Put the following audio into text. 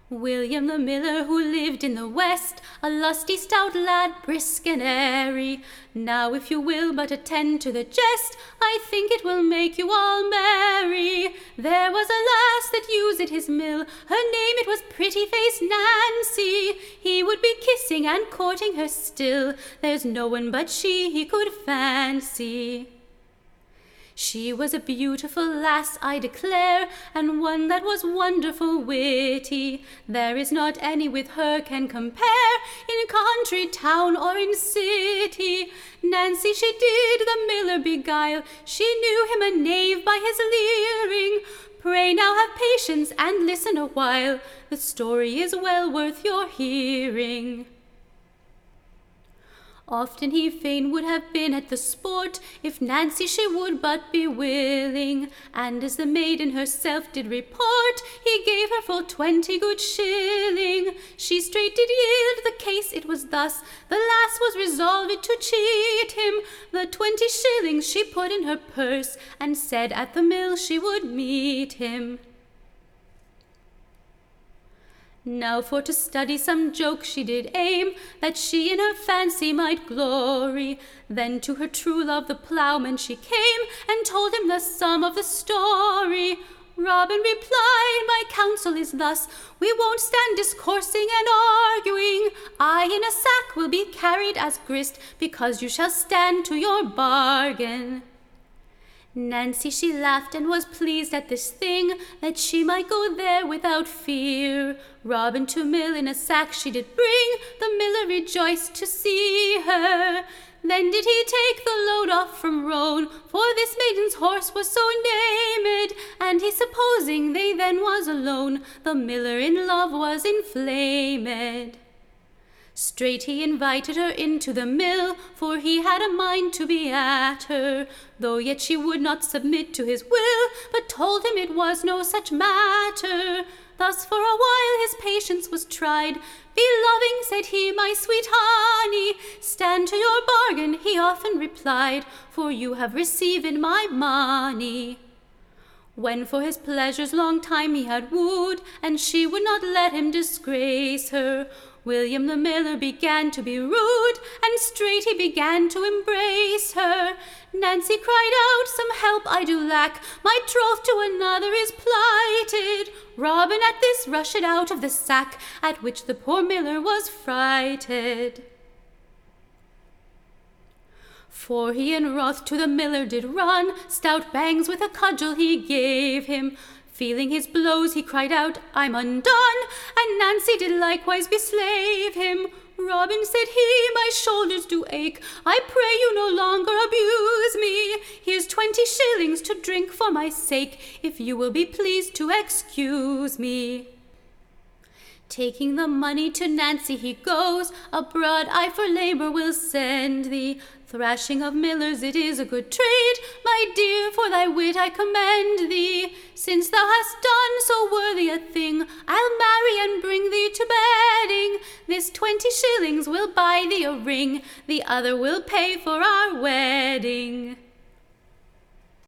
William the miller, who lived in the west, a lusty stout lad, brisk and airy. Now if you will but attend to the jest, I think it will make you all merry. There was a lass that used at his mill, her name it was pretty-faced Nancy. He would be kissing and courting her still, there's no one but she he could fancy. She was a beautiful lass, I declare, and one that was wonderful witty. There is not any with her can compare, in country, town, or in city. Nancy she did the miller beguile, she knew him a knave by his leering. Pray now have patience and listen a while, the story is well worth your hearing. Often he fain would have been at the sport, if Nancy she would but be willing. And as the maiden herself did report, he gave her full 20 good shilling. She straight did yield the case, it was thus, the lass was resolved to cheat him. The 20 shillings she put in her purse, and said at the mill she would meet him. Now for to study some joke she did aim, that she in her fancy might glory. Then to her true love the ploughman she came, and told him the sum of the story. Robin replied, my counsel is thus, we won't stand discoursing and arguing. I in a sack will be carried as grist, because you shall stand to your bargain. Nancy she laughed and was pleased at this thing, that she might go there without fear. Robin to mill in a sack she did bring, the miller rejoiced to see her. Then did he take the load off from Roan, for this maiden's horse was so named, and he supposing they then was alone, the miller in love was inflamed. Straight he invited her into the mill, for he had a mind to be at her, though yet she would not submit to his will, but told him it was no such matter. Thus for a while his patience was tried. Be loving, said he, my sweet honey, stand to your bargain, he often replied, for you have received my money. When for his pleasures long time he had wooed, and she would not let him disgrace her, William the miller began to be rude, and straight he began to embrace her. Nancy cried out, some help I do lack, my troth to another is plighted. Robin at this rushed out of the sack, at which the poor miller was frighted. For he in wrath to the miller did run, stout bangs with a cudgel he gave him. Feeling his blows, he cried out, I'm undone, and Nancy did likewise beslave him. Robin, said he, my shoulders do ache, I pray you no longer abuse me. Here's 20 shillings to drink for my sake, if you will be pleased to excuse me. Taking the money to Nancy he goes, abroad I for labour will send thee. Thrashing of millers it is a good trade, my dear, for thy wit I commend thee. Since thou hast done so worthy a thing, I'll marry and bring thee to bedding. This 20 shillings will buy thee a ring, the other will pay for our wedding.